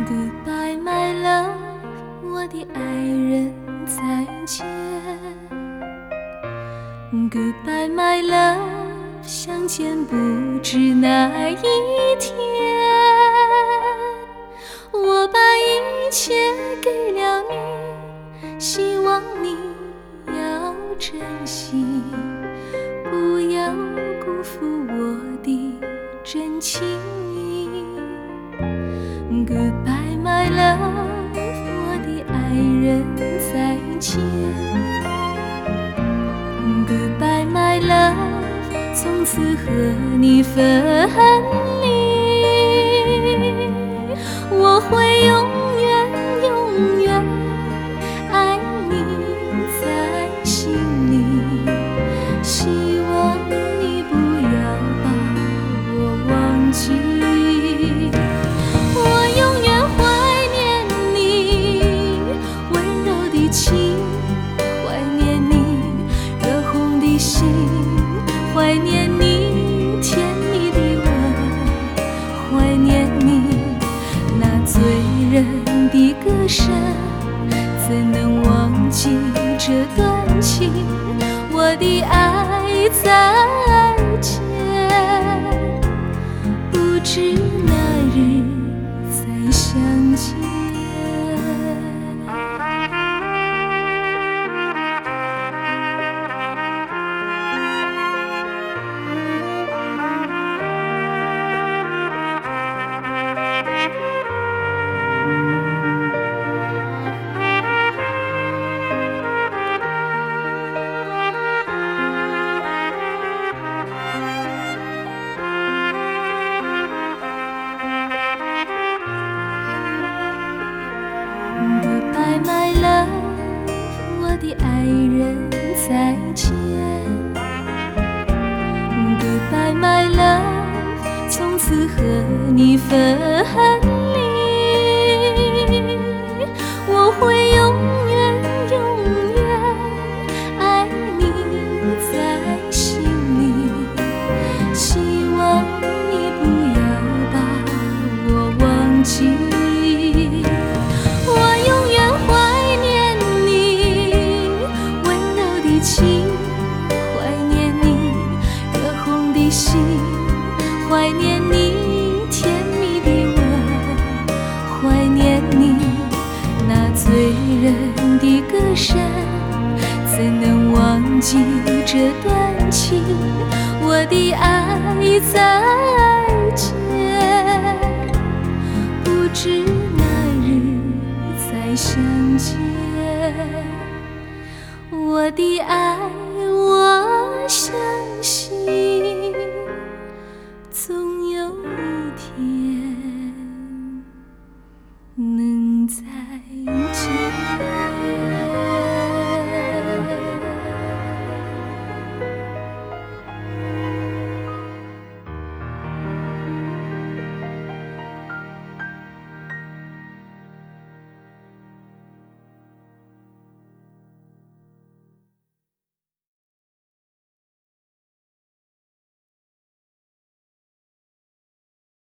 Goodbye, my love， 我的爱人，再见。Goodbye, my love， 相见不知哪一天。我把一切给了你，希望你要珍惜，不要辜负我的真情。Goodbye, my love， 我的爱人，再见。Goodbye, my love， 从此和你分离。我会永远永远爱你在心里，希望你不要把我忘记。我永远怀念你温柔的情，怀念你热红的心，怀念你甜蜜的吻，怀念你那醉人的歌声。怎能忘记这段情？我的爱再见，不知那日再相见。Goodbye, my love， 我的爱人，再见。Goodbye, my love， 从此和你分离。我会永远永远爱你在心里，希望你不要把我忘记。怀念你热红的心，怀念你甜蜜的吻，怀念你那醉人的歌声。怎能忘记这段情？我的爱再见，不知那日再相见。我的爱，我相信总有一天能再